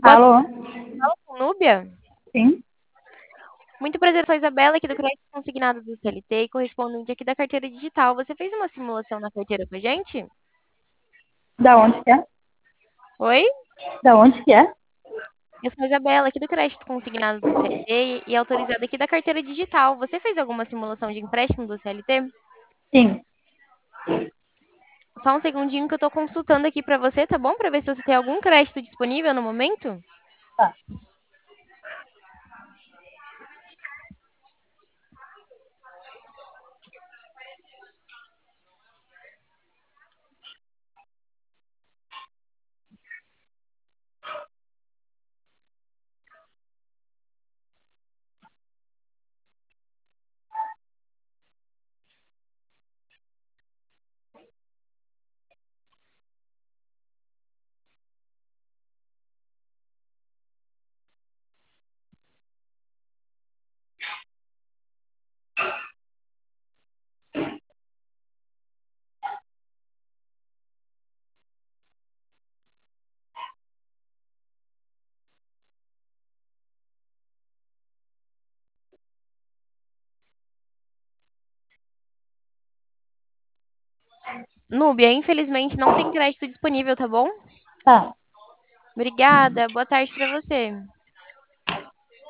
Boa Alô? tarde, Núbia. Sim? Muito prazer, sou a Isabela, aqui do Crédito Consignado do CLT e correspondente aqui da carteira digital. Você fez uma simulação na carteira com a gente? Da onde que é? Oi? Da onde que é? Eu sou a Isabela, aqui do Crédito Consignado do CLT e autorizada aqui da carteira digital. Você fez alguma simulação de empréstimo do CLT? Sim. Só um segundinho que eu estou consultando aqui para você, tá bom? Para ver se você tem algum crédito disponível no momento. Tá. Núbia, infelizmente não tem crédito disponível, tá bom? Tá. Obrigada, boa tarde para você.